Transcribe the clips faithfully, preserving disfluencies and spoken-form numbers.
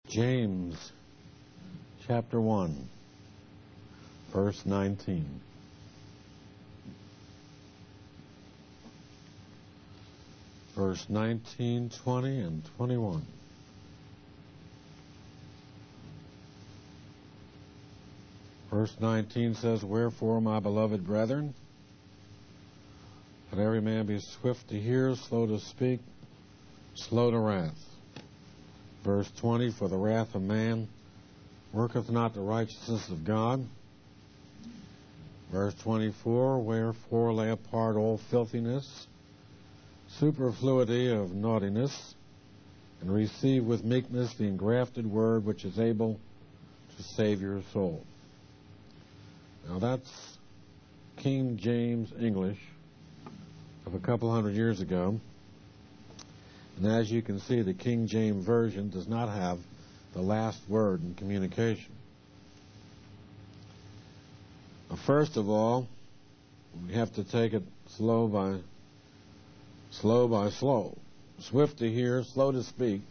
James chapter one, verse nineteen. Verse nineteen, twenty, and twenty-one. Verse nineteen says, "Wherefore, my beloved brethren, let every man be swift to hear, slow to speak, slow to wrath." Verse twenty, "For the wrath of man worketh not the righteousness of God." Verse twenty-four, "Wherefore lay apart all filthiness, superfluity of naughtiness, and receive with meekness the engrafted word which is able to save your soul." Now that's King James English of a couple hundred years ago. And as you can see, the King James Version does not have the last word in communication. Now, first of all, we have to take it slow by slow by slow. Swift to hear, slow to speak,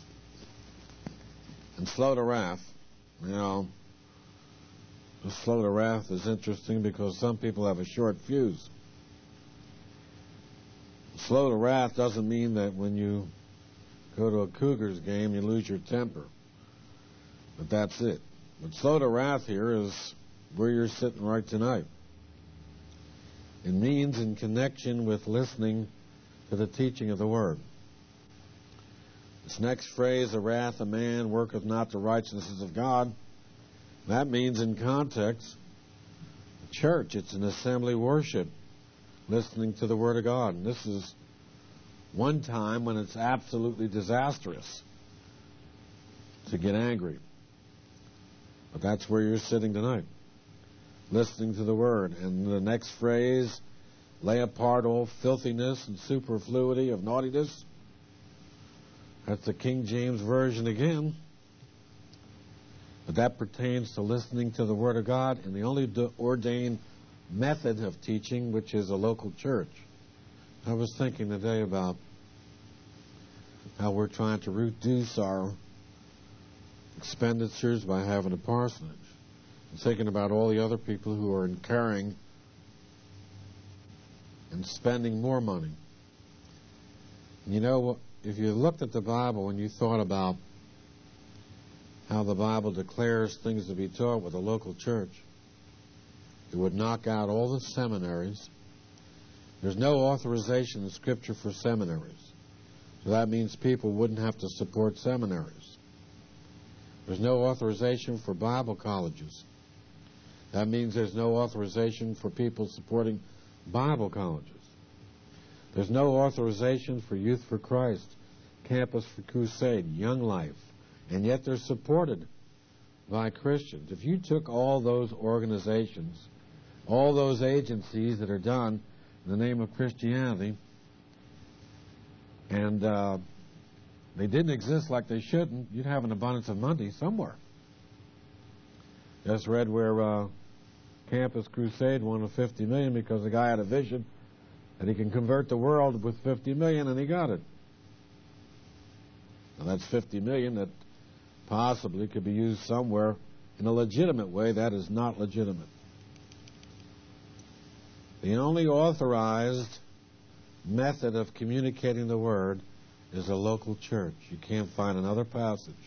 and slow to wrath. You know, slow to wrath is interesting because some people have a short fuse. Slow to wrath doesn't mean that when you go to a Cougars game you lose your temper. But that's it. But slow to wrath here is where you're sitting right tonight. It means in connection with listening to the teaching of the Word. This next phrase, "the wrath of man worketh not the righteousness of God," that means in context, church, it's an assembly worship, listening to the Word of God. And this is one time when it's absolutely disastrous to get angry. But that's where you're sitting tonight, listening to the Word. And the next phrase, "lay apart all filthiness and superfluity of naughtiness," that's the King James Version again. But that pertains to listening to the Word of God and the only ordained method of teaching, which is a local church. I was thinking today about how we're trying to reduce our expenditures by having a parsonage. I'm thinking about all the other people who are incurring and spending more money. You know, if you looked at the Bible and you thought about how the Bible declares things to be taught with a local church, it would knock out all the seminaries. There's no authorization in Scripture for seminaries. So that means people wouldn't have to support seminaries. There's no authorization for Bible colleges. That means there's no authorization for people supporting Bible colleges. There's no authorization for Youth for Christ, Campus for Crusade, Young Life, and yet they're supported by Christians. If you took all those organizations, all those agencies that are done in the name of Christianity, and uh, they didn't exist like they shouldn't, you'd have an abundance of money somewhere. Just read where uh, Campus Crusade wanted fifty million dollars because the guy had a vision that he can convert the world with fifty million dollars, and he got it. Now that's fifty million dollars that possibly could be used somewhere in a legitimate way. That is not legitimate. The only authorized method of communicating the Word is a local church. You can't find another passage.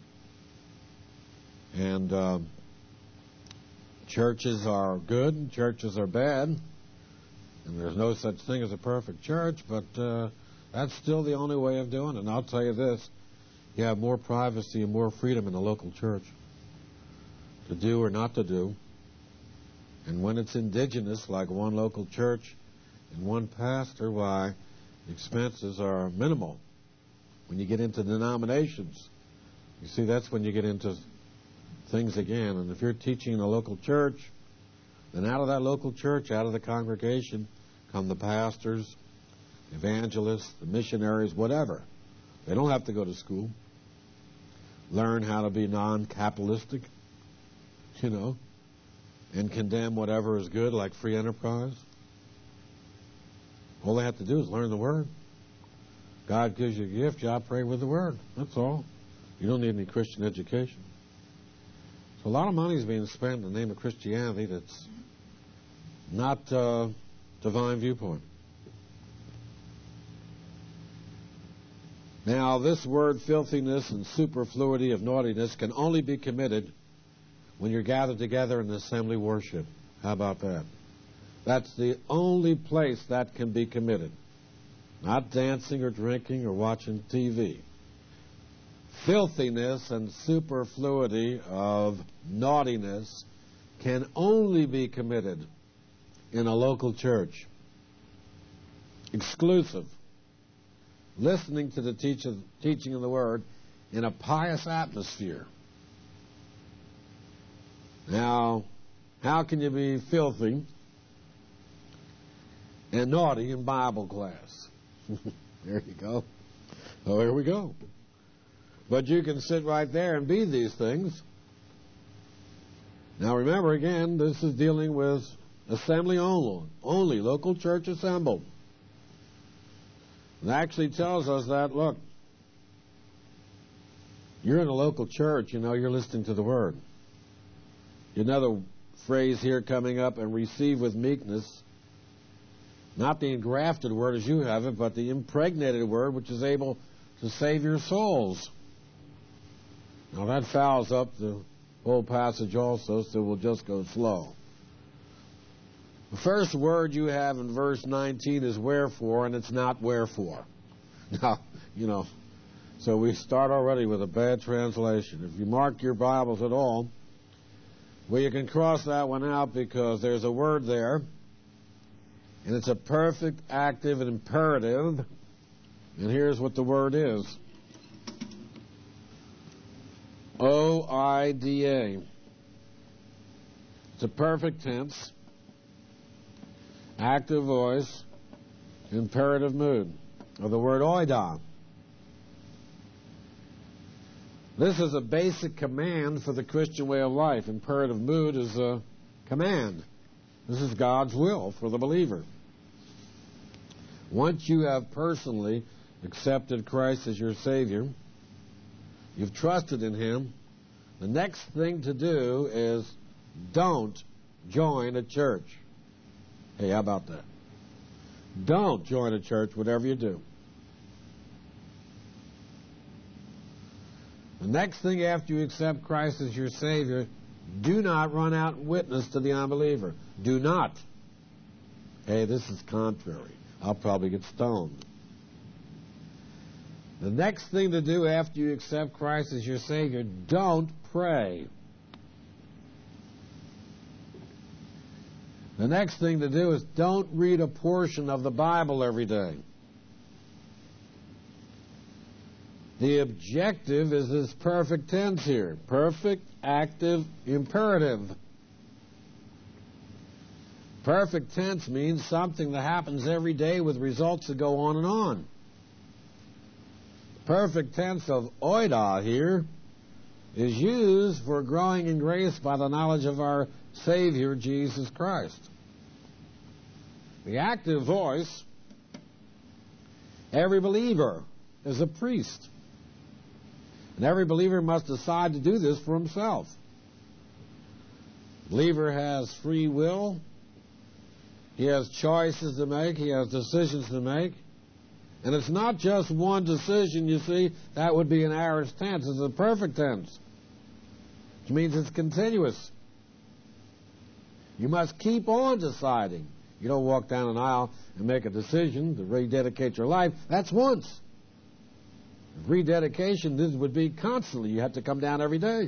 And um, churches are good and churches are bad. And there's no such thing as a perfect church, but uh, that's still the only way of doing it. And I'll tell you this, you have more privacy and more freedom in the local church to do or not to do. And when it's indigenous, like one local church and one pastor, why, the expenses are minimal. When you get into denominations, you see, that's when you get into things again. And if you're teaching in a local church, then out of that local church, out of the congregation, come the pastors, the evangelists, the missionaries, whatever. They don't have to go to school. Learn how to be non-capitalistic, you know, and condemn whatever is good, like free enterprise. All they have to do is learn the Word. God gives you a gift, you operate with the Word. That's all. You don't need any Christian education. So a lot of money is being spent in the name of Christianity that's not uh, divine viewpoint. Now, this word filthiness and superfluity of naughtiness can only be committed when you're gathered together in assembly worship. How about that? That's the only place that can be committed. Not dancing or drinking or watching T V. Filthiness and superfluity of naughtiness can only be committed in a local church. Exclusive. Listening to the teach of, teaching of the Word in a pious atmosphere. Now, how can you be filthy and naughty in Bible class? There you go. Oh, here we go. But you can sit right there and be these things. Now remember again, this is dealing with assembly only, only local church assembled. It actually tells us that, look, you're in a local church, you know, you're listening to the Word. Another phrase here coming up, and receive with meekness, not the engrafted Word as you have it, but the impregnated Word which is able to save your souls. Now that fouls up the whole passage also, so we'll just go slow. The first word you have in verse nineteen is wherefore, and it's not wherefore. Now, you know, so we start already with a bad translation. If you mark your Bibles at all, well, you can cross that one out because there's a word there, and it's a perfect, active, and imperative. And here's what the word is. O I D A. It's a perfect tense, active voice, imperative mood, of the word oida. This is a basic command for the Christian way of life. Imperative mood is a command. This is God's will for the believer. Once you have personally accepted Christ as your Savior, you've trusted in Him, the next thing to do is don't join a church. Hey, how about that? Don't join a church, whatever you do. The next thing after you accept Christ as your Savior, do not run out and witness to the unbeliever. Do not. Hey, this is contrary. I'll probably get stoned. The next thing to do after you accept Christ as your Savior, don't pray. The next thing to do is don't read a portion of the Bible every day. The objective is this perfect tense here. Perfect, active, imperative. Perfect tense means something that happens every day with results that go on and on. Perfect tense of oida here is used for growing in grace by the knowledge of our Savior, Jesus Christ. The active voice, every believer is a priest. And every believer must decide to do this for himself. The believer has free will. He has choices to make. He has decisions to make. And it's not just one decision, you see. That would be an aorist tense. It's a perfect tense, which means it's continuous. You must keep on deciding. You don't walk down an aisle and make a decision to rededicate your life. That's once. Rededication, this would be constantly. You have to come down every day.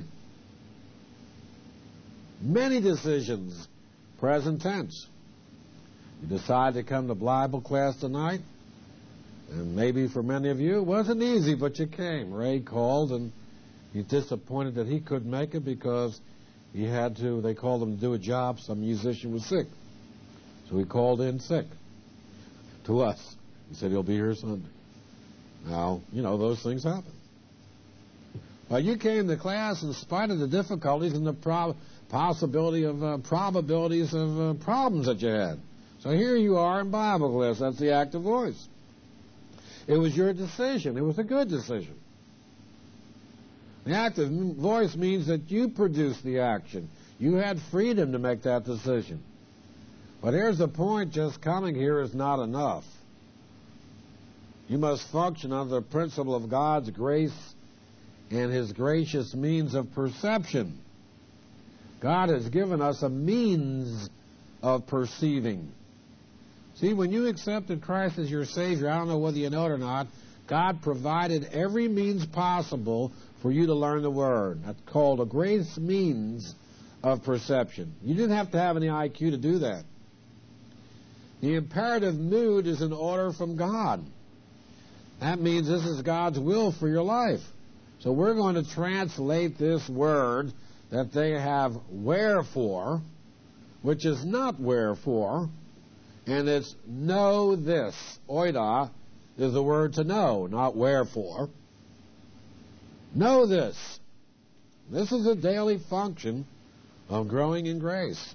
Many decisions, present tense. You decide to come to Bible class tonight, and maybe for many of you it wasn't easy, but you came. Ray called, and he's disappointed that he couldn't make it because he had to, they called him to do a job. Some musician was sick. So he called in sick to us. He said he'll be here Sunday. Now, you know, those things happen. Well, you came to class in spite of the difficulties and the prob- possibility of uh, probabilities of uh, problems that you had. So here you are in Bible class. That's the active voice. It was your decision. It was a good decision. The active voice means that you produce the action. You had freedom to make that decision. But here's the point, just coming here is not enough. You must function under the principle of God's grace and His gracious means of perception. God has given us a means of perceiving. See, when you accepted Christ as your Savior, I don't know whether you know it or not, God provided every means possible for you to learn the Word. That's called a grace means of perception. You didn't have to have any I Q to do that. The imperative mood is an order from God. That means this is God's will for your life. So we're going to translate this word that they have wherefore, which is not wherefore, and it's know this. Oida is the word to know, not wherefore. Know this. This is a daily function of growing in grace.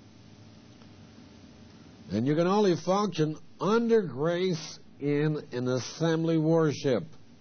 And you can only function under grace in an assembly worship.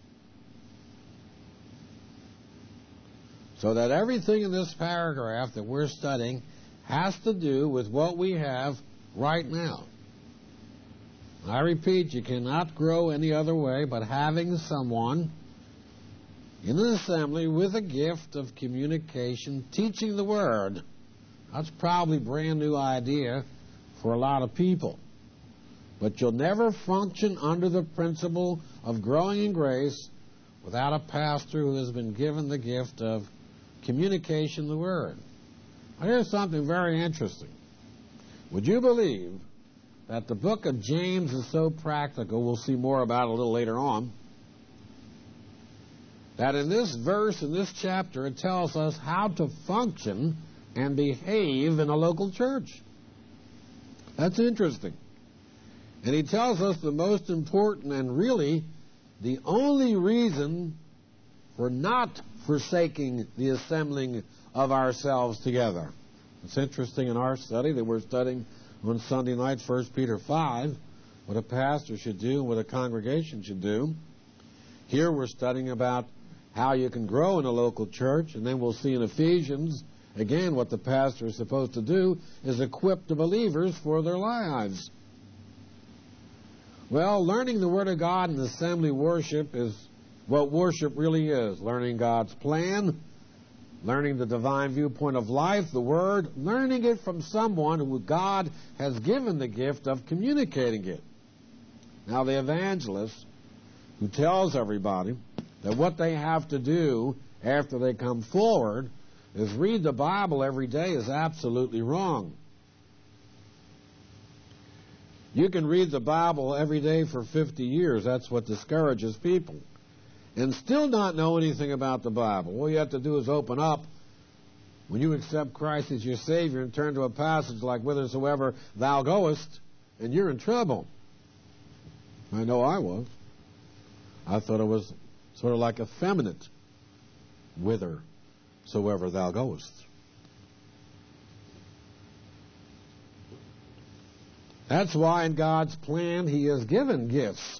So that everything in this paragraph that we're studying has to do with what we have right now. I repeat, you cannot grow any other way but having someone in an assembly with a gift of communication teaching the Word. That's probably a brand new idea for a lot of people. But you'll never function under the principle of growing in grace without a pastor who has been given the gift of communication of the Word. Now, here's something very interesting. Would you believe that the book of James is so practical, we'll see more about it a little later on, that in this verse, in this chapter, it tells us how to function and behave in a local church. That's interesting. And he tells us the most important and really the only reason for not forsaking the assembling of ourselves together. It's interesting in our study that we're studying on Sunday night, First Peter five, what a pastor should do and what a congregation should do. Here we're studying about how you can grow in a local church, and then we'll see in Ephesians, again, what the pastor is supposed to do is equip the believers for their lives. Well, learning the Word of God in assembly worship is what worship really is. Learning God's plan, learning the divine viewpoint of life, the Word, learning it from someone who God has given the gift of communicating it. Now, the evangelist who tells everybody that what they have to do after they come forward is read the Bible every day is absolutely wrong. You can read the Bible every day for fifty years. That's what discourages people. And still not know anything about the Bible. All you have to do is open up when you accept Christ as your Savior and turn to a passage like whithersoever thou goest, and you're in trouble. I know I was. I thought it was sort of like effeminate. Whithersoever thou goest. That's why in God's plan He has given gifts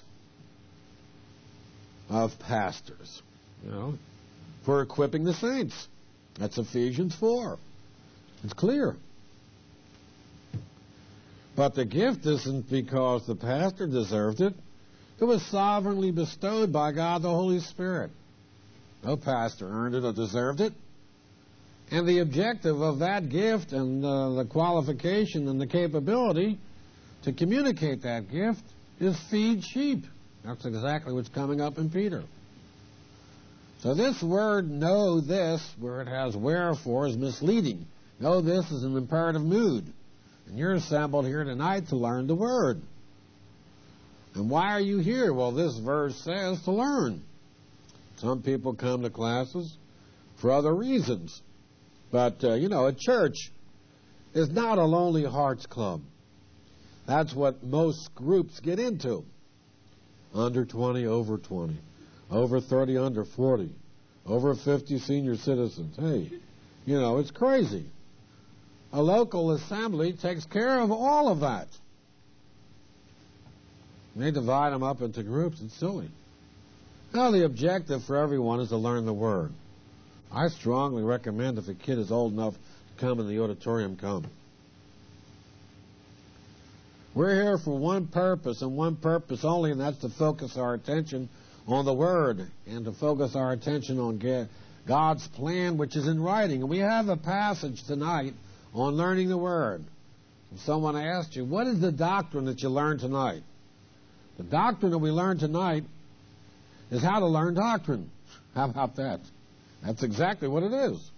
of pastors, you know, for equipping the saints. That's Ephesians four. It's clear. But the gift isn't because the pastor deserved it. It was sovereignly bestowed by God the Holy Spirit. No pastor earned it or deserved it. And the objective of that gift and uh, the qualification and the capability to communicate that gift is feed sheep. That's exactly what's coming up in Peter. So this word, know this, where it has wherefore, is misleading. Know this is an imperative mood. And you're assembled here tonight to learn the Word. And why are you here? Well, this verse says to learn. Some people come to classes for other reasons. But, uh, you know, a church is not a lonely hearts club. That's what most groups get into. Under twenty, over twenty. Over thirty, under forty. Over fifty senior citizens. Hey, you know, it's crazy. A local assembly takes care of all of that. They divide them up into groups. It's silly. Now, the objective for everyone is to learn the Word. I strongly recommend if a kid is old enough to come in the auditorium, come. We're here for one purpose and one purpose only, and that's to focus our attention on the Word and to focus our attention on God's plan, which is in writing. And we have a passage tonight on learning the Word. If someone asked you, what is the doctrine that you learned tonight? The doctrine that we learned tonight is how to learn doctrine. How about that? That's exactly what it is.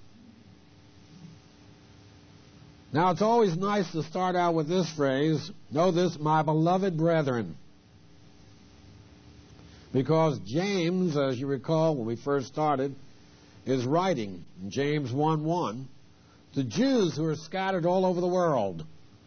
Now, it's always nice to start out with this phrase, know this, my beloved brethren. Because James, as you recall when we first started, is writing in James one one to Jews who are scattered all over the world.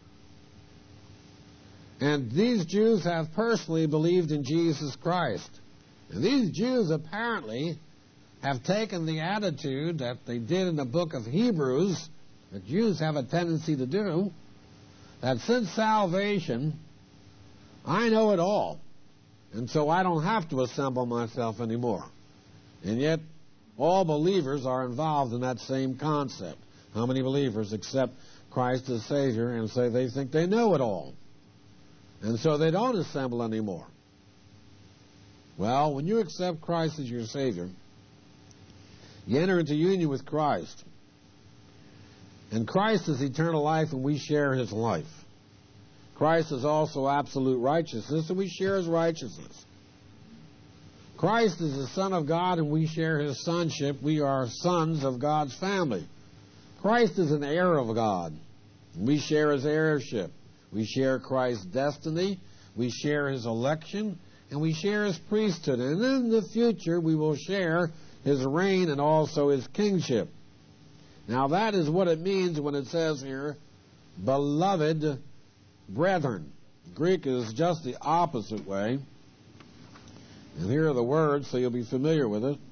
And these Jews have personally believed in Jesus Christ. And these Jews apparently have taken the attitude that they did in the book of Hebrews, that Jews have a tendency to do, that since salvation, I know it all, and so I don't have to assemble myself anymore. And yet, all believers are involved in that same concept. How many believers accept Christ as Savior and say they think they know it all? And so they don't assemble anymore. Well, when you accept Christ as your Savior, you enter into union with Christ. And Christ is eternal life, and we share His life. Christ is also absolute righteousness, and we share His righteousness. Christ is the Son of God, and we share His sonship. We are sons of God's family. Christ is an heir of God. And we share His heirship. We share Christ's destiny. We share His election. And we share His priesthood. And in the future, we will share His reign and also His kingship. Now, that is what it means when it says here, beloved brethren. Greek is just the opposite way. And here are the words, so you'll be familiar with it.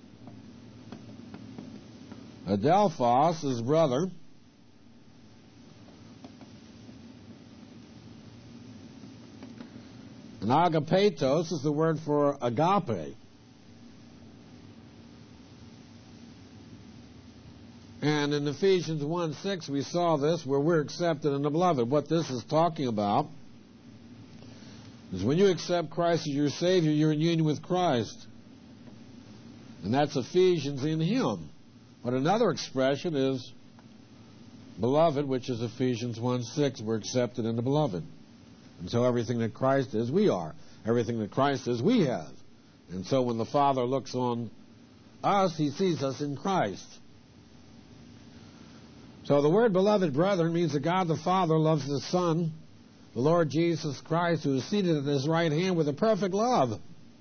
Adelphos is brother. And agapetos is the word for agape. And in Ephesians one six, we saw this, where we're accepted in the beloved. What this is talking about is when you accept Christ as your Savior, you're in union with Christ. And that's Ephesians in Him. But another expression is beloved, which is Ephesians one six. We're accepted in the beloved. And so everything that Christ is, we are. Everything that Christ is, we have. And so when the Father looks on us, He sees us in Christ. So the word beloved brethren means that God the Father loves His Son, the Lord Jesus Christ, who is seated at His right hand with a perfect love.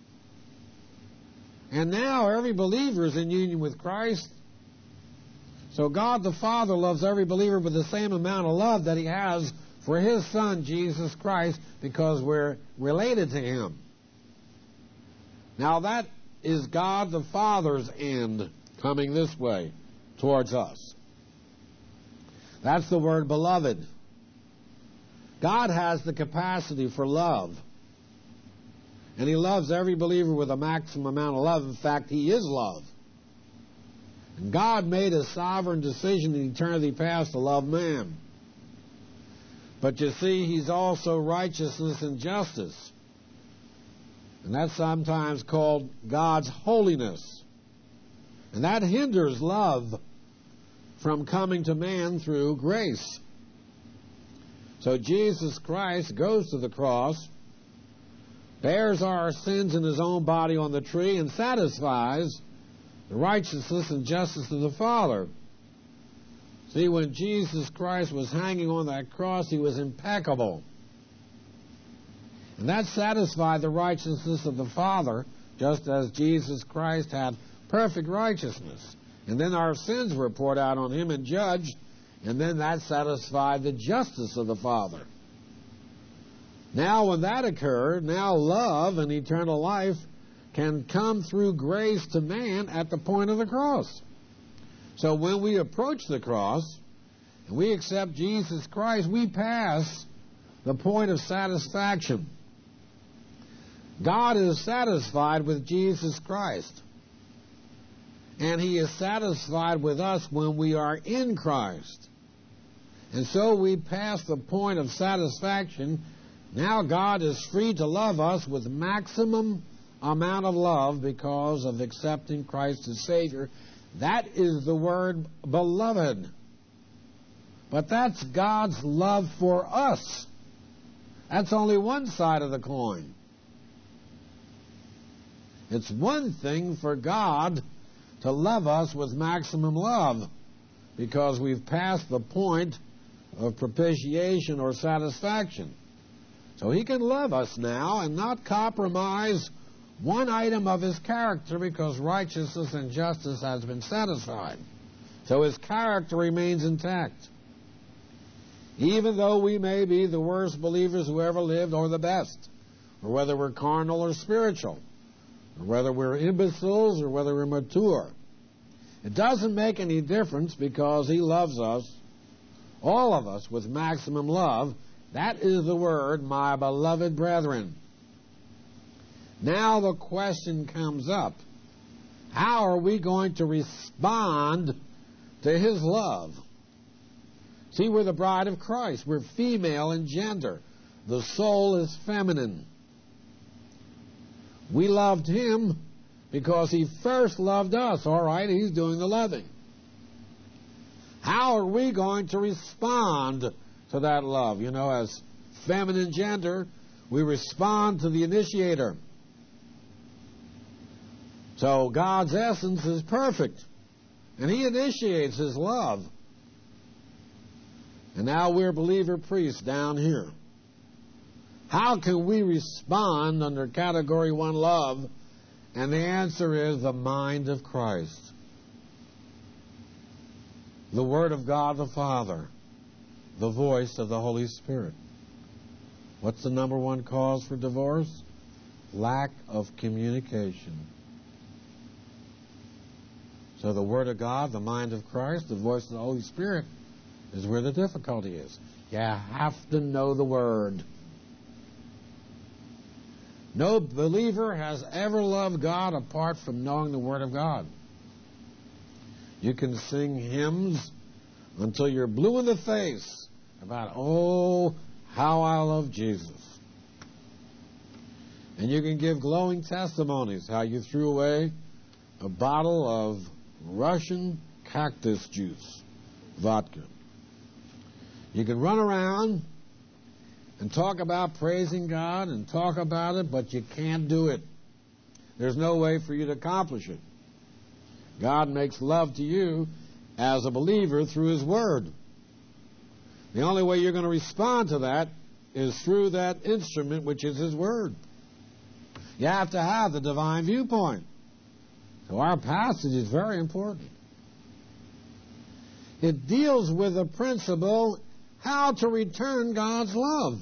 And now every believer is in union with Christ. So God the Father loves every believer with the same amount of love that He has for His Son, Jesus Christ, because we're related to Him. Now that is God the Father's end coming this way towards us. That's the word beloved. God has the capacity for love. And He loves every believer with a maximum amount of love. In fact, He is love. And God made a sovereign decision in eternity past to love man. But you see, He's also righteousness and justice. And that's sometimes called God's holiness. And that hinders love from coming to man through grace. So Jesus Christ goes to the cross, bears our sins in His own body on the tree, and satisfies the righteousness and justice of the Father. See, when Jesus Christ was hanging on that cross, He was impeccable. And that satisfied the righteousness of the Father, just as Jesus Christ had perfect righteousness. And then our sins were poured out on Him and judged, and then that satisfied the justice of the Father. Now when that occurred, now love and eternal life can come through grace to man at the point of the cross. So when we approach the cross and we accept Jesus Christ, we pass the point of satisfaction. God is satisfied with Jesus Christ. And He is satisfied with us when we are in Christ. And so we pass the point of satisfaction. Now God is free to love us with maximum amount of love because of accepting Christ as Savior. That is the word beloved. But that's God's love for us. That's only one side of the coin. It's one thing for God to love us with maximum love because we've passed the point of propitiation or satisfaction. So He can love us now and not compromise one item of His character because righteousness and justice has been satisfied. So His character remains intact. Even though we may be the worst believers who ever lived or the best, or whether we're carnal or spiritual, or whether we're imbeciles or whether we're mature. It doesn't make any difference because He loves us, all of us, with maximum love. That is the word, my beloved brethren. Now the question comes up, how are we going to respond to His love? See, we're the bride of Christ. We're female in gender. The soul is feminine. We loved Him because He first loved us. All right, He's doing the loving. How are we going to respond to that love? You know, as feminine gender, we respond to the initiator. So God's essence is perfect, and He initiates His love. And now we're believer priests down here. How can we respond under Category one love? And the answer is the mind of Christ. The Word of God the Father. The voice of the Holy Spirit. What's the number one cause for divorce? Lack of communication. So the Word of God, the mind of Christ, the voice of the Holy Spirit is where the difficulty is. You have to know the Word. No believer has ever loved God apart from knowing the Word of God. You can sing hymns until you're blue in the face about, oh, how I love Jesus. And you can give glowing testimonies how you threw away a bottle of Russian cactus juice, vodka. You can run around and talk about praising God and talk about it, but you can't do it. There's no way for you to accomplish it. God makes love to you as a believer through His Word. The only way you're going to respond to that is through that instrument, which is His Word. You have to have the divine viewpoint. So our passage is very important. It deals with the principle how to return God's love.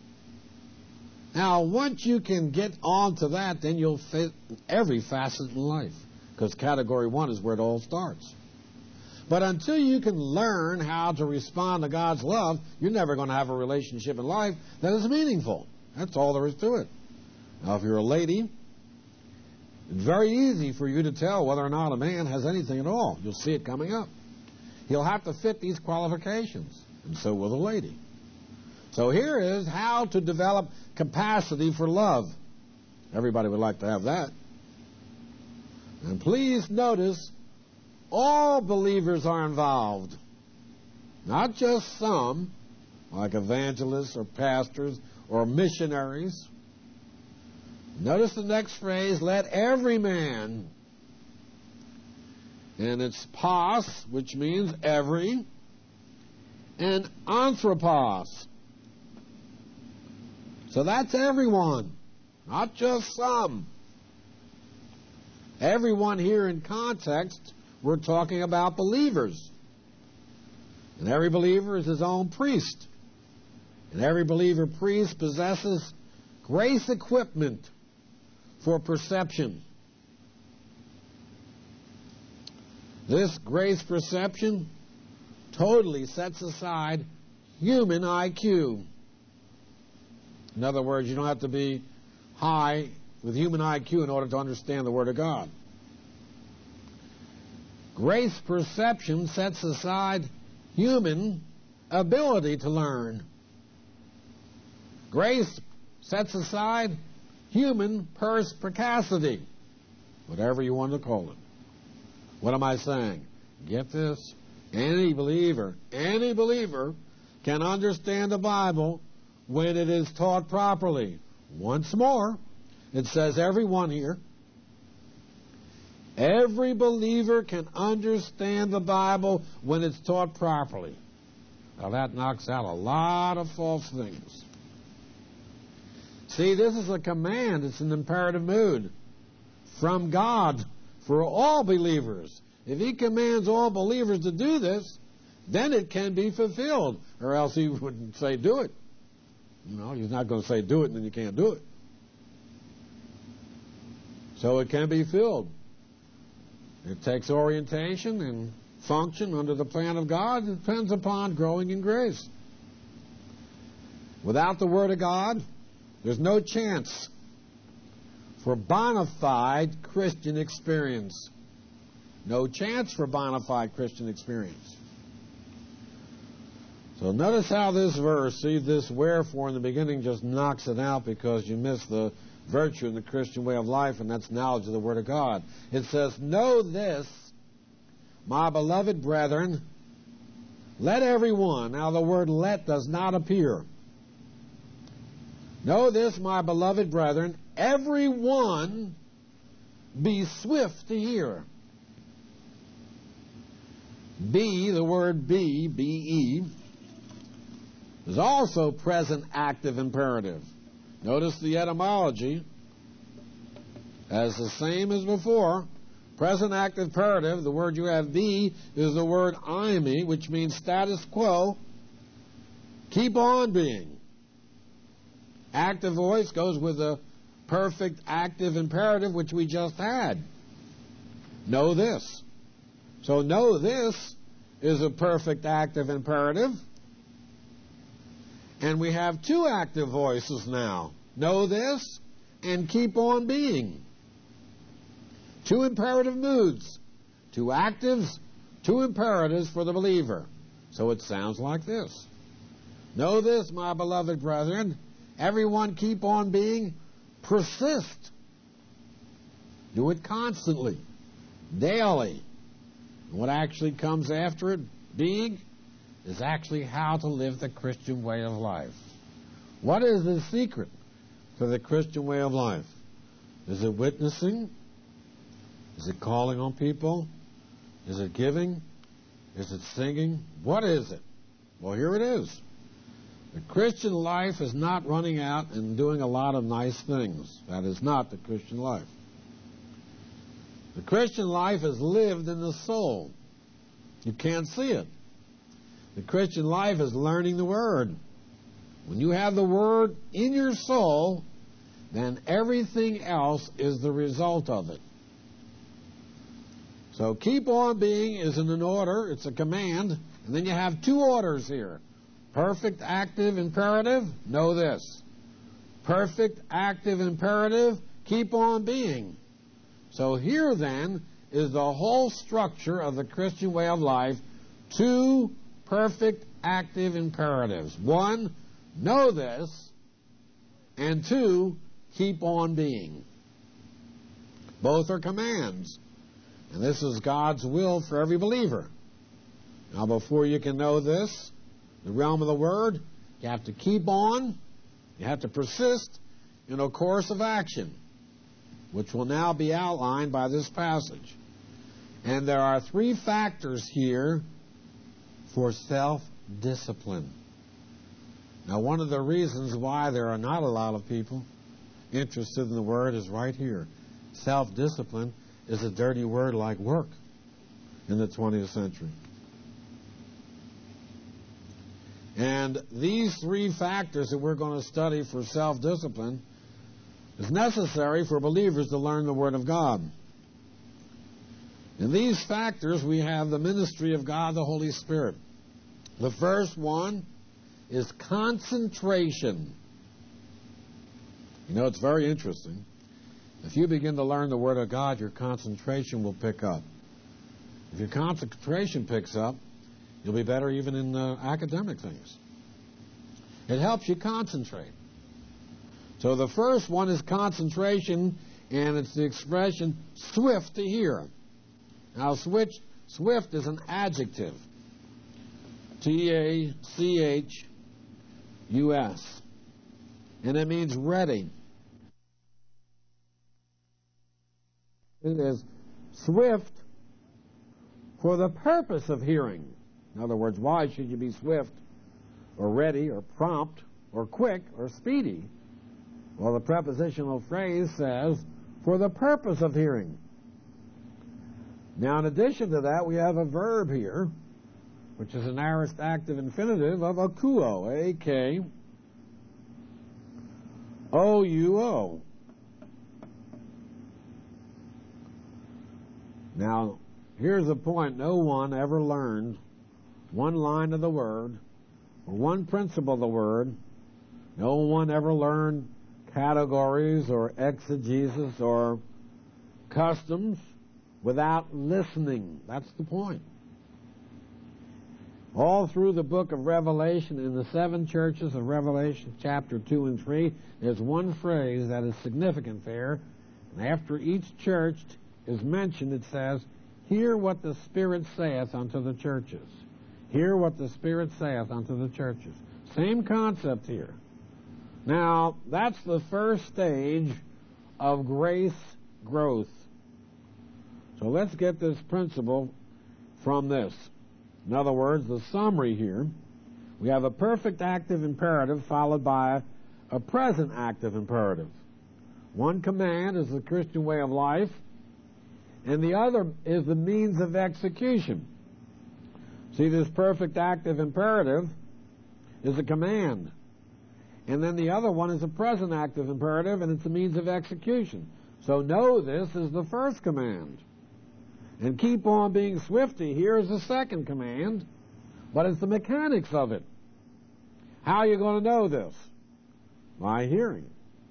Now, once you can get on to that, then you'll fit every facet in life, because Category one is where it all starts. But until you can learn how to respond to God's love, you're never going to have a relationship in life that is meaningful. That's all there is to it. Now, if you're a lady, it's very easy for you to tell whether or not a man has anything at all. You'll see it coming up. He'll have to fit these qualifications, and so will the lady. So here is how to develop capacity for love. Everybody would like to have that. And please notice, all believers are involved. Not just some, like evangelists or pastors or missionaries. Notice the next phrase, let every man. And it's pos, which means every, and anthropos. So that's everyone, not just some. Everyone here in context, we're talking about believers. And every believer is his own priest. And every believer priest possesses grace equipment for perception. This grace perception totally sets aside human I Q. In other words, you don't have to be high with human I Q in order to understand the Word of God. Grace perception sets aside human ability to learn. Grace sets aside human perspicacity, whatever you want to call it. What am I saying? Get this. Any believer, any believer can understand the Bible when it is taught properly. Once more, it says everyone here. Every believer can understand the Bible when it's taught properly. Now that knocks out a lot of false things. See, this is a command. It's an imperative mood from God for all believers. If He commands all believers to do this, then it can be fulfilled. Or else He wouldn't say do it. You know, He's not going to say do it and then you can't do it. So it can be filled. It takes orientation and function under the plan of God. It depends upon growing in grace. Without the Word of God, there's no chance for bona fide Christian experience. No chance for bona fide Christian experience. So notice how this verse, see this wherefore in the beginning just knocks it out because you miss the virtue in the Christian way of life, and that's knowledge of the Word of God. It says, know this, my beloved brethren, let everyone, now the word let does not appear. Know this, my beloved brethren, everyone be swift to hear. Be, the word be, B E, is also present active imperative. Notice the etymology as the same as before. Present active imperative, the word you have be, is the word eimi, which means status quo. Keep on being. Active voice goes with the perfect active imperative, which we just had. Know this. So know this is a perfect active imperative. And we have two active voices now. Know this and keep on being. Two imperative moods. Two actives, two imperatives for the believer. So it sounds like this. Know this, my beloved brethren. Everyone keep on being. Persist. Do it constantly. Daily. And what actually comes after it, being, is actually how to live the Christian way of life. What is the secret to the Christian way of life? Is it witnessing? Is it calling on people? Is it giving? Is it singing? What is it? Well, here it is. The Christian life is not running out and doing a lot of nice things. That is not the Christian life. The Christian life is lived in the soul. You can't see it. The Christian life is learning the Word. When you have the Word in your soul, then everything else is the result of it. So keep on being is in an order, it's a command, and then you have two orders here. Perfect active imperative, know this. Perfect active imperative, keep on being. So here then is the whole structure of the Christian way of life. Two perfect active imperatives. One, know this, and two, keep on being. Both are commands. And this is God's will for every believer. Now, before you can know this, the realm of the Word, you have to keep on, you have to persist in a course of action, which will now be outlined by this passage. And there are three factors here for self-discipline. Now, one of the reasons why there are not a lot of people interested in the Word is right here. Self-discipline is a dirty word like work in the twentieth century. And these three factors that we're going to study for self-discipline is necessary for believers to learn the Word of God. In these factors, we have the ministry of God, the Holy Spirit. The first one is concentration. You know, it's very interesting. If you begin to learn the Word of God, your concentration will pick up. If your concentration picks up, you'll be better even in uh, academic things. It helps you concentrate. So the first one is concentration, and it's the expression swift to hear. Now, switch, swift is an adjective. T A C H U S. And it means ready. It is swift for the purpose of hearing. In other words, why should you be swift or ready or prompt or quick or speedy? Well, the prepositional phrase says, for the purpose of hearing. Now, in addition to that, we have a verb here, which is an aorist active infinitive of akuo, A K O U O. Now, here's the point. No one ever learned one line of the word or one principle of the word. No one ever learned categories or exegesis or customs without listening. That's the point. All through the book of Revelation, in the seven churches of Revelation, chapter two and three, there's one phrase that is significant there. And after each church is mentioned, it says, hear what the Spirit saith unto the churches. Hear what the Spirit saith unto the churches. Same concept here. Now, that's the first stage of grace growth. So let's get this principle from this. In other words, the summary here, we have a perfect active imperative followed by a present active imperative. One command is the Christian way of life, and the other is the means of execution. See, this perfect active imperative is a command. And then the other one is a present active imperative, and it's a means of execution. So know this is the first command. And keep on being swift to hear is the second command, but it's the mechanics of it. How are you going to know this? By hearing.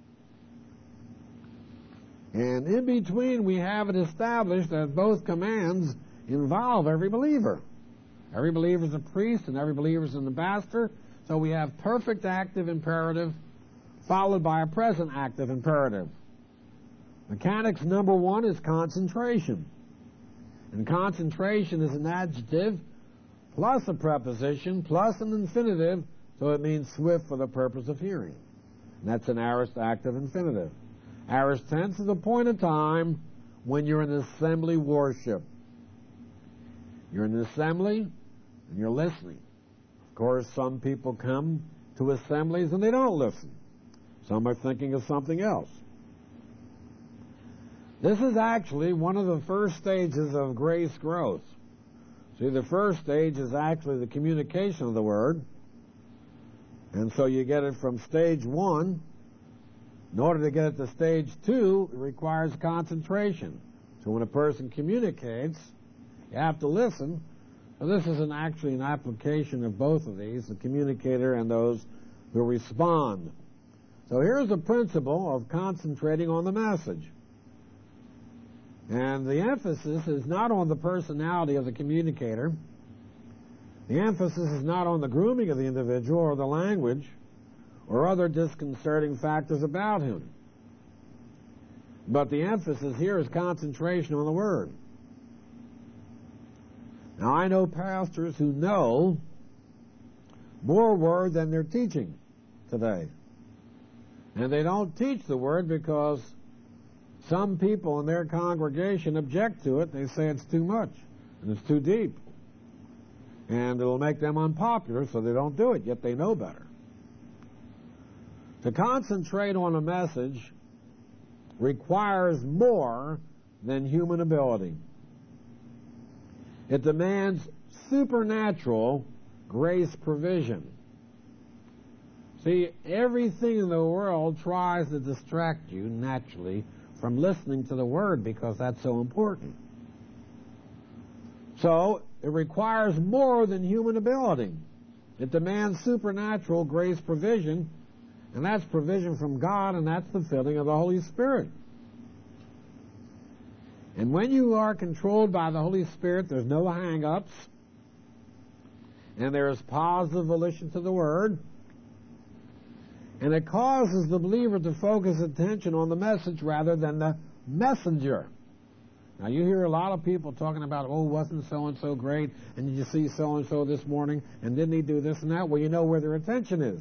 And in between, we have it established that both commands involve every believer. Every believer is a priest, and every believer is an ambassador. So we have perfect active imperative followed by a present active imperative. Mechanics number one is concentration. And concentration is an adjective plus a preposition plus an infinitive, so it means swift for the purpose of hearing. And that's an aorist active infinitive. Aorist tense is a point of time when you're in assembly worship. You're in the assembly and you're listening. Of course, some people come to assemblies and they don't listen. Some are thinking of something else. This is actually one of the first stages of grace growth. See, the first stage is actually the communication of the Word. And so you get it from stage one. In order to get it to stage two, it requires concentration. So when a person communicates, you have to listen. So this is an, actually an application of both of these, the communicator and those who respond. So here's the principle of concentrating on the message. And the emphasis is not on the personality of the communicator. The emphasis is not on the grooming of the individual or the language or other disconcerting factors about him. But the emphasis here is concentration on the Word. Now, I know pastors who know more Word than they're teaching today. And they don't teach the Word because some people in their congregation object to it. They say it's too much and it's too deep. And it'll make them unpopular, so they don't do it, yet they know better. To concentrate on a message requires more than human ability. It demands supernatural grace provision. See, everything in the world tries to distract you naturally from listening to the Word because that's so important. So, it requires more than human ability. It demands supernatural grace provision, and that's provision from God, and that's the filling of the Holy Spirit. And when you are controlled by the Holy Spirit, there's no hang-ups, and there is positive volition to the Word, and it causes the believer to focus attention on the message rather than the messenger. Now, you hear a lot of people talking about, oh, wasn't so-and-so great, and did you see so-and-so this morning, and didn't he do this and that? Well, you know where their attention is.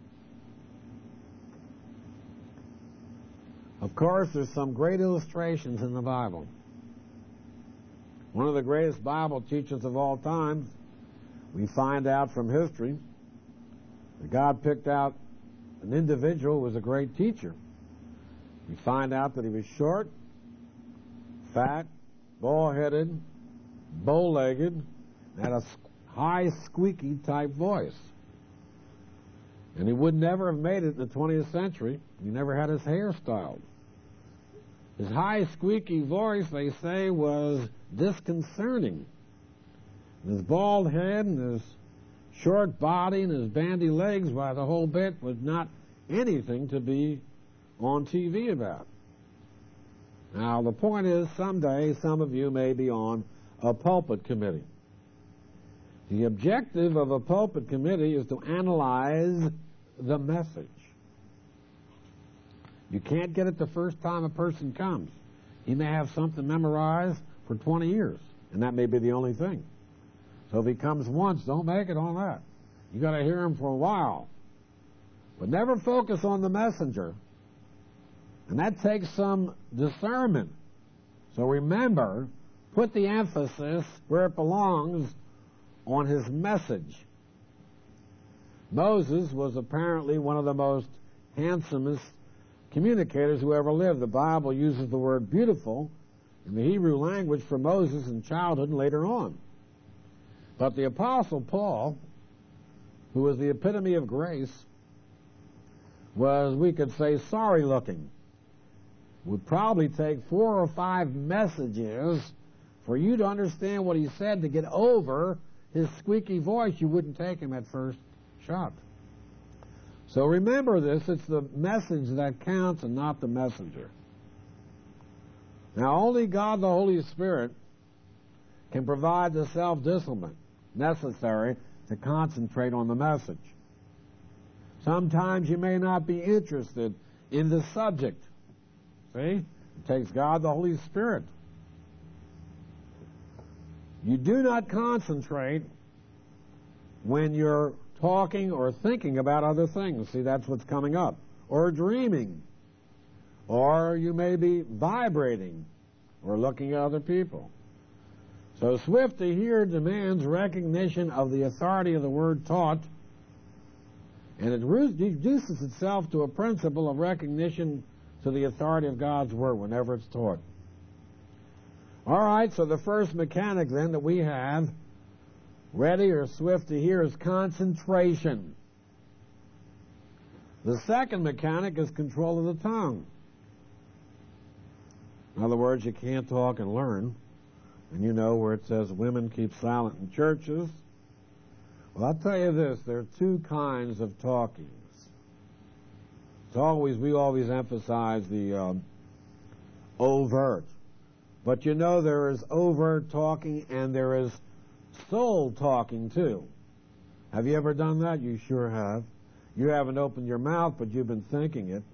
Of course, there's some great illustrations in the Bible. One of the greatest Bible teachers of all time, we find out from history that God picked out an individual who was a great teacher. We find out that he was short, fat, bald-headed, bow-legged, and had a high, squeaky type voice. And he would never have made it in the twentieth century. He never had his hair styled. His high, squeaky voice, they say, was disconcerting. And his bald head and his short body and his bandy legs, by the whole bit, was not anything to be on T V about. Now, the point is, someday some of you may be on a pulpit committee. The objective of a pulpit committee is to analyze the message. You can't get it the first time a person comes. He may have something memorized for twenty years, and that may be the only thing. So if he comes once, don't make it on that. You got to hear him for a while. But never focus on the messenger. And that takes some discernment. So remember, put the emphasis where it belongs on his message. Moses was apparently one of the most handsomest communicators who ever lived. The Bible uses the word beautiful in the Hebrew language for Moses in childhood and later on. But the Apostle Paul, who was the epitome of grace, was, we could say, sorry looking. Would probably take four or five messages for you to understand what he said to get over his squeaky voice. You wouldn't take him at first shot. So remember this, it's the message that counts and not the messenger. Now, only God the Holy Spirit can provide the self-discipline necessary to concentrate on the message. Sometimes you may not be interested in the subject. See? It takes God the Holy Spirit. You do not concentrate when you're talking or thinking about other things. See, that's what's coming up. Or dreaming. Or you may be vibrating or looking at other people. So swift to hear demands recognition of the authority of the word taught, and it reduces itself to a principle of recognition to the authority of God's word whenever it's taught. All right, so the first mechanic then that we have, ready or swift to hear, is concentration. The second mechanic is control of the tongue. In other words, you can't talk and learn. And you know where it says women keep silent in churches. Well, I'll tell you this, there are two kinds of talkings. It's always, we always emphasize the um, overt. But you know there is overt talking and there is soul talking too. Have you ever done that? You sure have. You haven't opened your mouth, but you've been thinking it.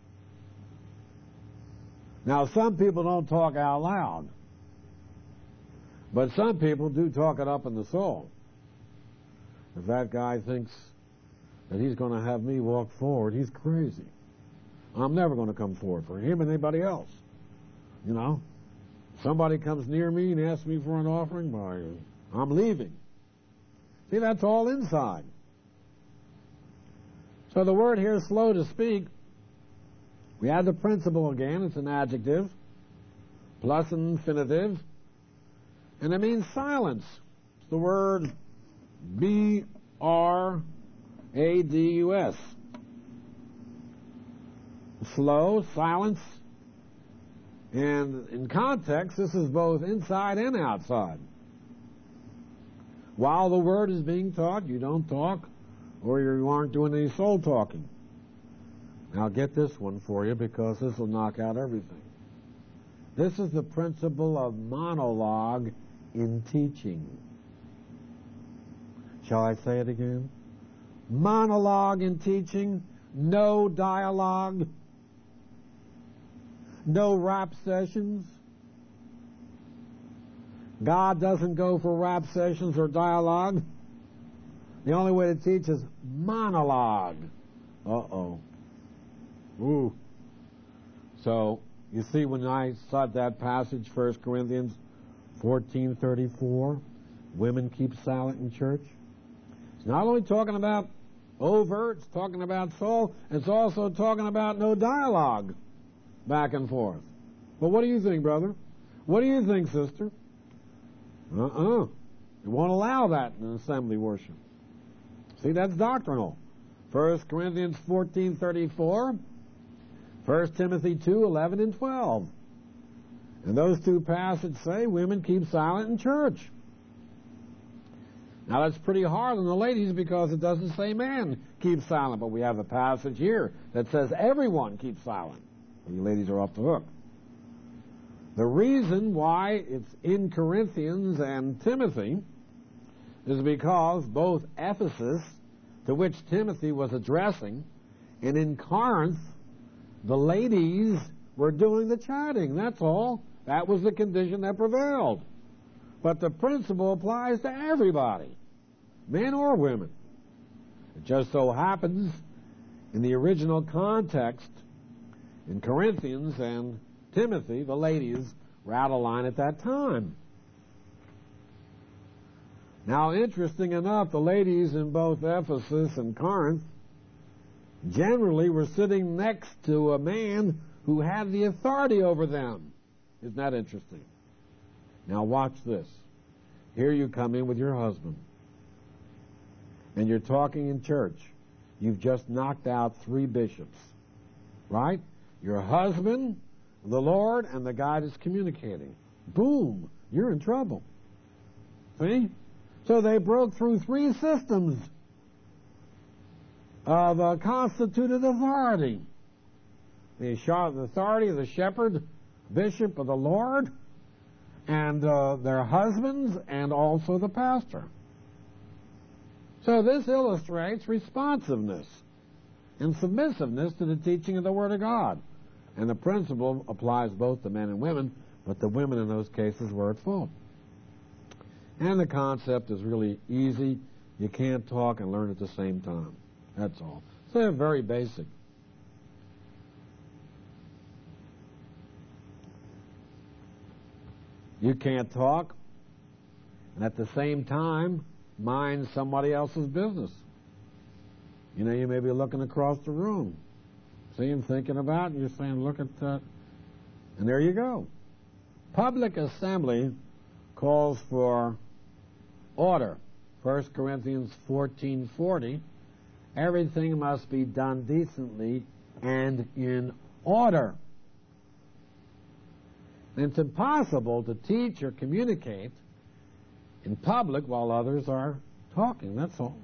Now, some people don't talk out loud, but some people do talk it up in the soul. If that guy thinks that he's going to have me walk forward, he's crazy. I'm never going to come forward for him and anybody else. You know, somebody comes near me and asks me for an offering, why, I'm leaving. See, that's all inside. So the word here, slow to speak, we have the principle again. It's an adjective plus an infinitive, and it means silence. It's the word B R A D U S. Slow, silence, and in context, this is both inside and outside. While the word is being taught, you don't talk, or you aren't doing any soul talking. Now get this one for you, because this will knock out everything. This is the principle of monologue in teaching. Shall I say it again? Monologue in teaching, no dialogue, no rap sessions. God doesn't go for rap sessions or dialogue. The only way to teach is monologue. Uh-oh. Ooh. So, you see, when I saw that passage, First Corinthians fourteen thirty-four, women keep silent in church. It's not only talking about overt, it's talking about soul, it's also talking about no dialogue back and forth. But what do you think, brother? What do you think, sister? Uh-uh. You won't allow that in assembly worship. See, that's doctrinal. First Corinthians fourteen thirty-four, First Timothy two eleven and twelve. And those two passages say women keep silent in church. Now that's pretty hard on the ladies because it doesn't say man keep silent, but we have a passage here that says everyone keeps silent. You ladies are off the hook. The reason why it's in Corinthians and Timothy is because both Ephesus, to which Timothy was addressing, and in Corinth, the ladies were doing the chatting. That's all. That was the condition that prevailed. But the principle applies to everybody, men or women. It just so happens in the original context, in Corinthians and Timothy, the ladies were out of line at that time. Now, interesting enough, the ladies in both Ephesus and Corinth generally were sitting next to a man who had the authority over them. Isn't that interesting? Now watch this. Here you come in with your husband, and you're talking in church. You've just knocked out three bishops, right? Your husband, the Lord, and the guy that's communicating. Boom, you're in trouble. See? So they broke through three systems of uh, constituted authority. The authority of the shepherd, bishop of the Lord, and uh, their husbands, and also the pastor. So this illustrates responsiveness and submissiveness to the teaching of the Word of God. And the principle applies both to men and women, but the women in those cases were at fault. And the concept is really easy. You can't talk and learn at the same time. That's all. So they're very basic. You can't talk and at the same time mind somebody else's business. You know, you may be looking across the room, see him thinking about it, and you're saying, look at that. And there you go. Public assembly calls for order. First Corinthians fourteen forty, everything must be done decently and in order. And it's impossible to teach or communicate in public while others are talking, that's all.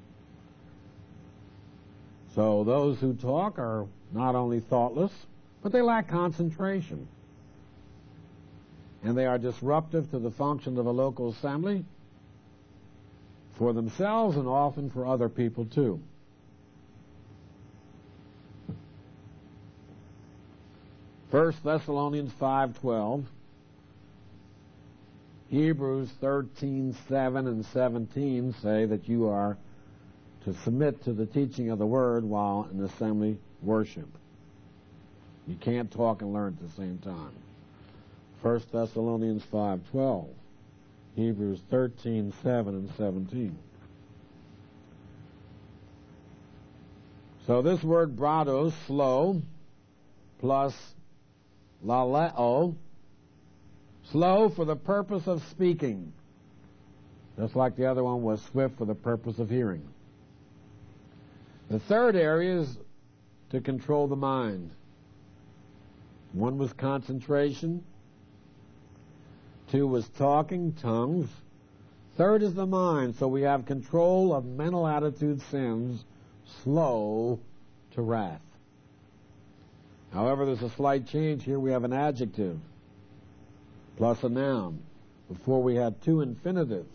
So those who talk are not only thoughtless, but they lack concentration. And they are disruptive to the function of a local assembly for themselves and often for other people too. First Thessalonians five twelve, Hebrews thirteen seven and seventeen say that you are to submit to the teaching of the Word while in assembly worship. You can't talk and learn at the same time. First Thessalonians five twelve, Hebrews thirteen seven and seventeen. So this word brados, slow, plus laleo, slow for the purpose of speaking, just like the other one was swift for the purpose of hearing. The third area is to control the mind. One was concentration. Two was talking, tongues. Third is the mind, so we have control of mental attitude sins, slow to wrath. However, there's a slight change here. We have an adjective. plus a noun. Before we had two infinitives.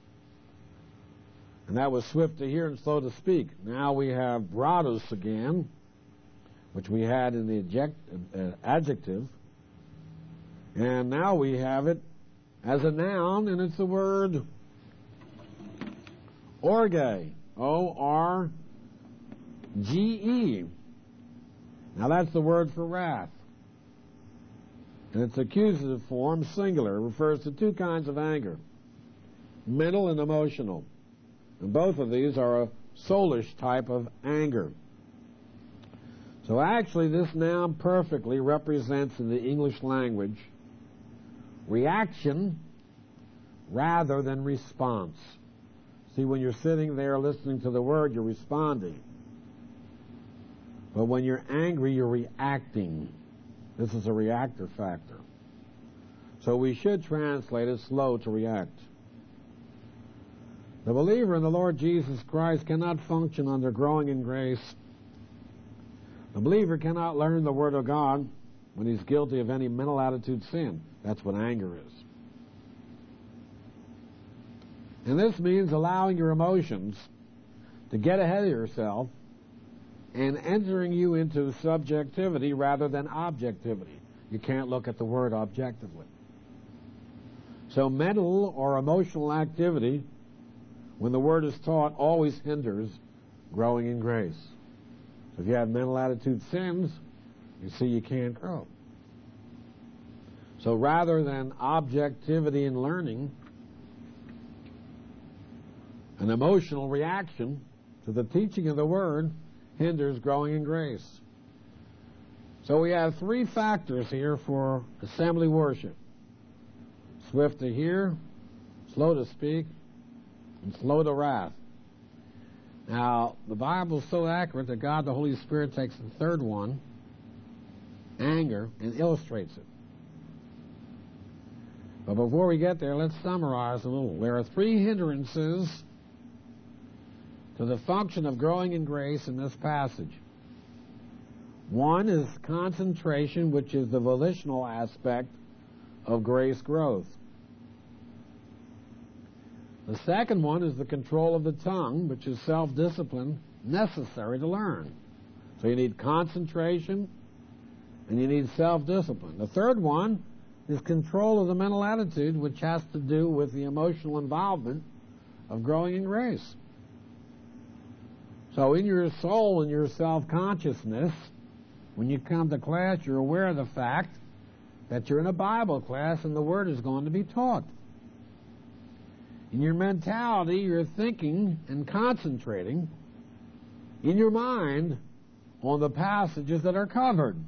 And that was swift to hear and slow to speak. Now we have brados again, which we had in the adject, uh, adjective. And now we have it as a noun, and it's the word orge. O R G E. Now that's the word for wrath. And its accusative form, singular, refers to two kinds of anger, mental and emotional. And both of these are a soulish type of anger. So actually this noun perfectly represents in the English language reaction rather than response. See, when you're sitting there listening to the word, you're responding. But when you're angry, you're reacting. This is a reactor factor. So we should translate it slow to react. The believer in the Lord Jesus Christ cannot function under growing in grace. The believer cannot learn the Word of God when he's guilty of any mental attitude sin. That's what anger is. And this means allowing your emotions to get ahead of yourself and entering you into subjectivity rather than objectivity. You can't look at the Word objectively. So mental or emotional activity, when the Word is taught, always hinders growing in grace. So if you have mental attitude sins, you see you can't grow. So rather than objectivity in learning, an emotional reaction to the teaching of the Word hinders growing in grace. So we have three factors here for assembly worship. Swift to hear, slow to speak, and slow to wrath. Now, the Bible is so accurate that God the Holy Spirit takes the third one, anger, and illustrates it. But before we get there, let's summarize a little. There are three hindrances to the function of growing in grace in this passage. One is concentration, which is the volitional aspect of grace growth. The second one is the control of the tongue, which is self-discipline necessary to learn. So you need concentration and you need self-discipline. The third one is control of the mental attitude, which has to do with the emotional involvement of growing in grace. So in your soul and your self-consciousness, when you come to class, you're aware of the fact that you're in a Bible class and the Word is going to be taught. In your mentality, you're thinking and concentrating in your mind on the passages that are covered.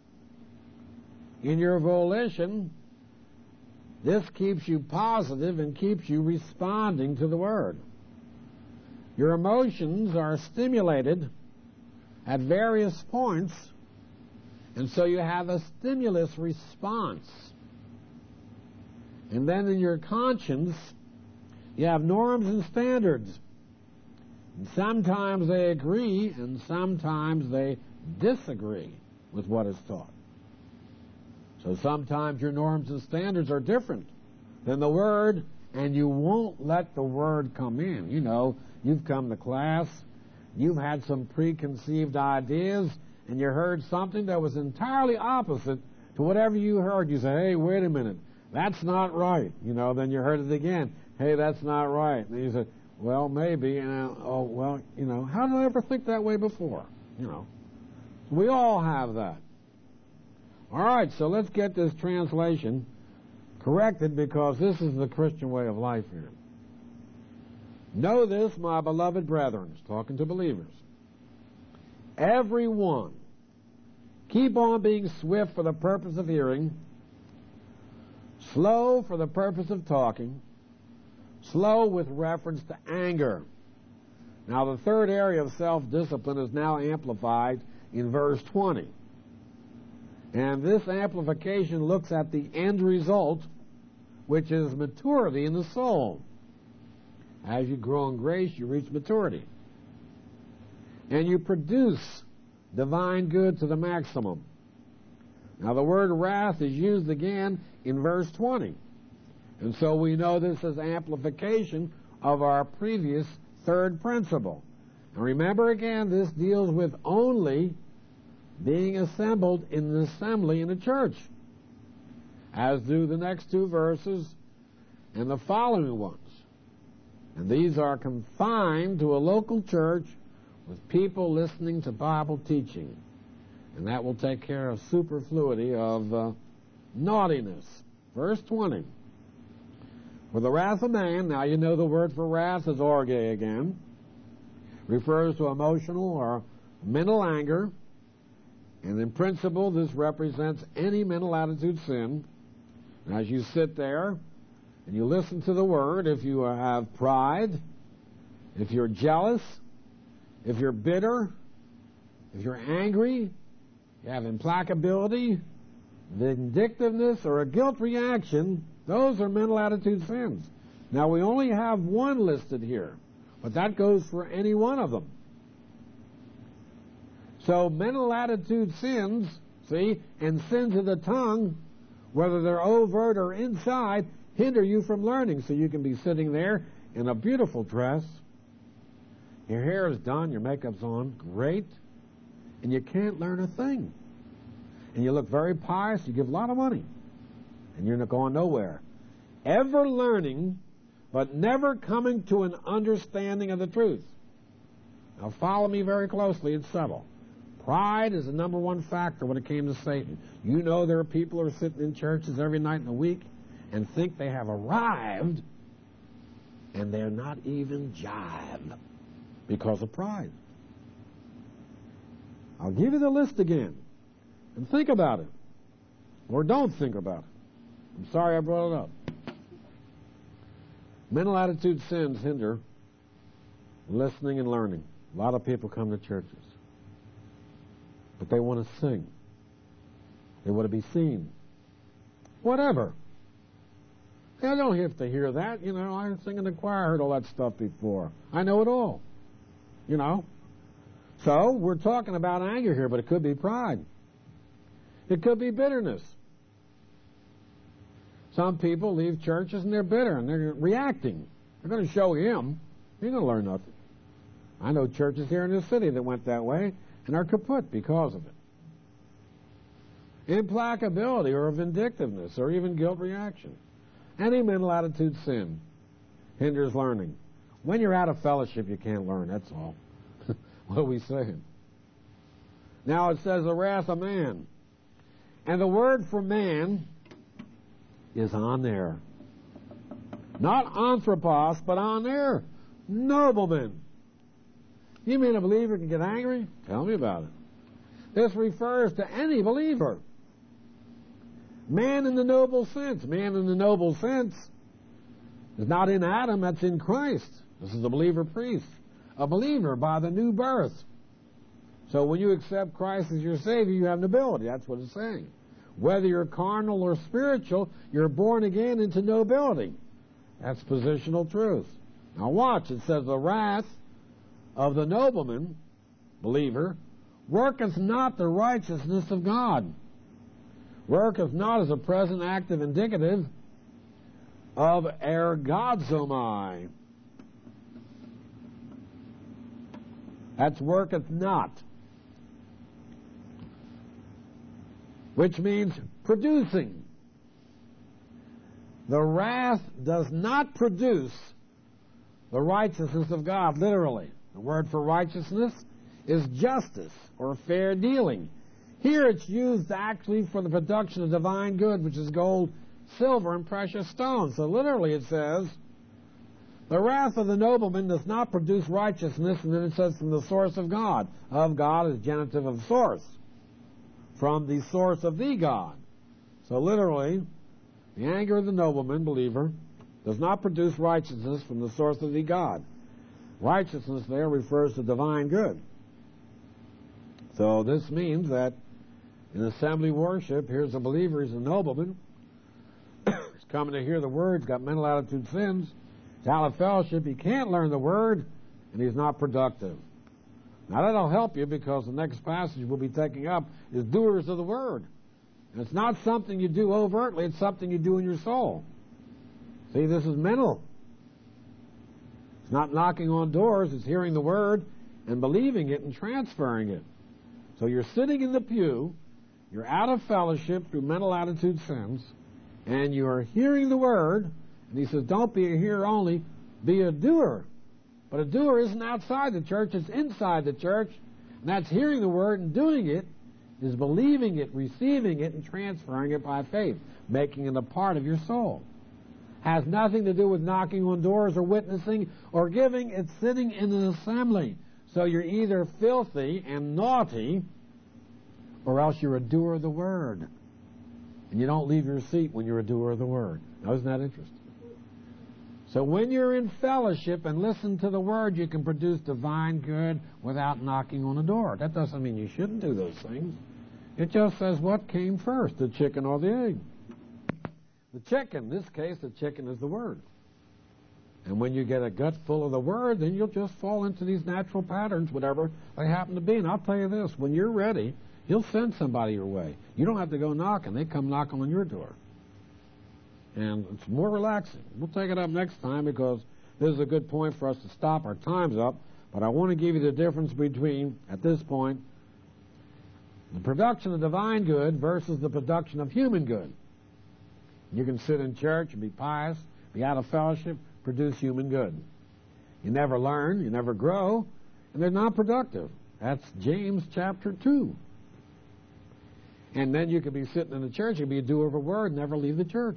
In your volition, this keeps you positive and keeps you responding to the Word. Your emotions are stimulated at various points, and so you have a stimulus response. And then in your conscience, you have norms and standards. And sometimes they agree, and sometimes they disagree with what is taught. So sometimes your norms and standards are different than the Word, and you won't let the Word come in. You know, you've come to class, you've had some preconceived ideas, and you heard something that was entirely opposite to whatever you heard. You say, hey, wait a minute, that's not right. You know, then you heard it again. Hey, that's not right. And you say, well, maybe. And uh, oh, well, you know, how did I ever think that way before? You know, we all have that. All right, so let's get this translation corrected, because this is the Christian way of life here. Know this, my beloved brethren, it's talking to believers. Everyone, keep on being swift for the purpose of hearing, slow for the purpose of talking, slow with reference to anger. Now, the third area of self-discipline is now amplified in verse twenty. And this amplification looks at the end result, which is maturity in the soul. As you grow in grace, you reach maturity. And you produce divine good to the maximum. Now the word wrath is used again in verse twenty. And so we know this is amplification of our previous third principle. And remember again, this deals with only being assembled in an assembly in a church, as do the next two verses and the following ones. And these are confined to a local church with people listening to Bible teaching. And that will take care of superfluity of uh, naughtiness. Verse twenty. For the wrath of man, now you know the word for wrath is orge again, refers to emotional or mental anger. And in principle, this represents any mental attitude sin. And as you sit there and you listen to the word, if you have pride, if you're jealous, if you're bitter, if you're angry, you have implacability, vindictiveness, or a guilt reaction, those are mental attitude sins. Now, we only have one listed here, but that goes for any one of them. So mental attitude sins, see, and sins of the tongue, whether they're overt or inside, hinder you from learning. So you can be sitting there in a beautiful dress, your hair is done, your makeup's on, great, and you can't learn a thing. And you look very pious, you give a lot of money, and you're not going nowhere. Ever learning, but never coming to an understanding of the truth. Now follow me very closely, it's subtle. Pride is the number one factor when it came to Satan. You know there are people who are sitting in churches every night in the week and think they have arrived, and they're not even jive because of pride. I'll give you the list again, and think about it, or don't think about it. I'm sorry I brought it up. Mental attitude sins hinder listening and learning. A lot of people come to churches, but they want to sing. They want to be seen. Whatever. They don't have to hear that. You know, I sing in the choir, I heard all that stuff before. I know it all. You know. So, we're talking about anger here, but it could be pride. It could be bitterness. Some people leave churches and they're bitter and they're reacting. They're going to show him. You're going to learn nothing. I know churches here in this city that went that way and are kaput because of it. Implacability or vindictiveness or even guilt reaction. Any mental attitude sin hinders learning. When you're out of fellowship, you can't learn, that's all. What are we saying? Now it says the wrath of man. And the word for man is on there. Not anthropos, but on there. Nobleman. You mean a believer can get angry? Tell me about it. This refers to any believer. Man in the noble sense. Man in the noble sense is not in Adam, that's in Christ. This is a believer priest. A believer by the new birth. So when you accept Christ as your Savior, you have nobility. That's what it's saying. Whether you're carnal or spiritual, you're born again into nobility. That's positional truth. Now watch, it says the wrath of the nobleman, believer, worketh not the righteousness of God. Worketh not as a present active indicative of ergozomai. That's worketh not. Which means producing. The wrath does not produce the righteousness of God, literally. The word for righteousness is justice or fair dealing. Here it's used actually for the production of divine good, which is gold, silver, and precious stones. So literally it says, the wrath of the nobleman does not produce righteousness, and then it says from the source of God. Of God is genitive of source. From the source of the God. So literally, the anger of the nobleman, believer, does not produce righteousness from the source of the God. Righteousness there refers to divine good. So this means that in assembly worship, here's a believer, he's a nobleman. He's coming to hear the word, he's got mental attitude sins. He's out of fellowship, he can't learn the word, and he's not productive. Now that'll help you because the next passage we'll be taking up is doers of the word. And it's not something you do overtly, it's something you do in your soul. See, this is mental. It's not knocking on doors, it's hearing the Word and believing it and transferring it. So you're sitting in the pew, you're out of fellowship through mental attitude sins, and you are hearing the Word, and he says, don't be a hearer only, be a doer. But a doer isn't outside the church, it's inside the church, and that's hearing the Word and doing it, is believing it, receiving it, and transferring it by faith, making it a part of your soul. Has nothing to do with knocking on doors or witnessing or giving, it's sitting in an assembly. So you're either filthy and naughty, or else you're a doer of the Word. And you don't leave your seat when you're a doer of the Word. Now, isn't that interesting? So when you're in fellowship and listen to the Word, you can produce divine good without knocking on a door. That doesn't mean you shouldn't do those things. It just says what came first, the chicken or the egg. The chicken, in this case, the chicken is the Word. And when you get a gut full of the Word, then you'll just fall into these natural patterns, whatever they happen to be. And I'll tell you this, when you're ready, He'll send somebody your way. You don't have to go knocking. They come knocking on your door. And it's more relaxing. We'll take it up next time because this is a good point for us to stop. Our time's up. But I want to give you the difference between, at this point, the production of divine good versus the production of human good. You can sit in church and be pious, be out of fellowship, produce human good. You never learn, you never grow, and they're not productive. That's James chapter two. And then you could be sitting in the church, you could be a doer of a word, never leave the church.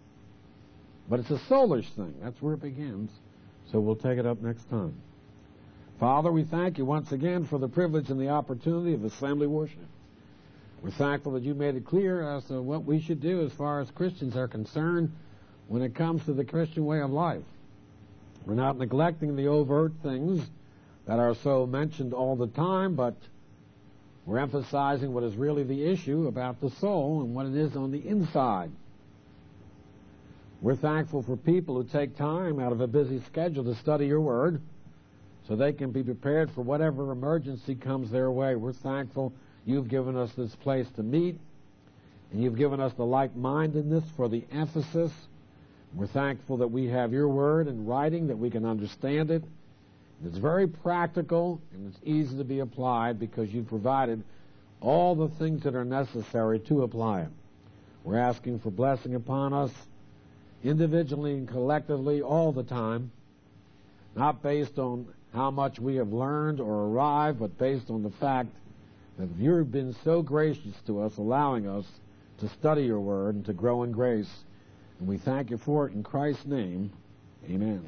But it's a soulish thing. That's where it begins. So we'll take it up next time. Father, we thank you once again for the privilege and the opportunity of assembly worship. We're thankful that you made it clear as to what we should do as far as Christians are concerned when it comes to the Christian way of life. We're not neglecting the overt things that are so mentioned all the time, but we're emphasizing what is really the issue about the soul and what it is on the inside. We're thankful for people who take time out of a busy schedule to study your Word so they can be prepared for whatever emergency comes their way. We're thankful you've given us this place to meet, and you've given us the like-mindedness for the emphasis. We're thankful that we have your Word in writing, that we can understand it. It's very practical, and it's easy to be applied because you've provided all the things that are necessary to apply it. We're asking for blessing upon us individually and collectively all the time, not based on how much we have learned or arrived, but based on the fact that you've been so gracious to us, allowing us to study your Word and to grow in grace. And we thank you for it in Christ's name. Amen.